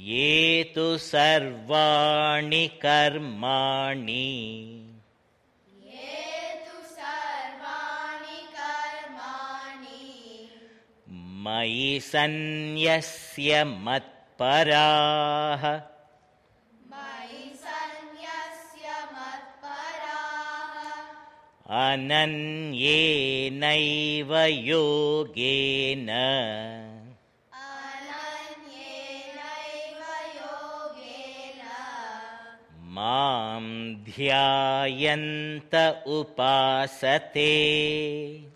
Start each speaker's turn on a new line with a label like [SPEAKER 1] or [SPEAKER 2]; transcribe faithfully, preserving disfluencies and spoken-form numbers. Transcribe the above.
[SPEAKER 1] ये तु सर्वाणि कर्माणि मयि सन्न्यस्य मत्पराः अनन्येनैव योगेन मां ध्यायन्त उपासते।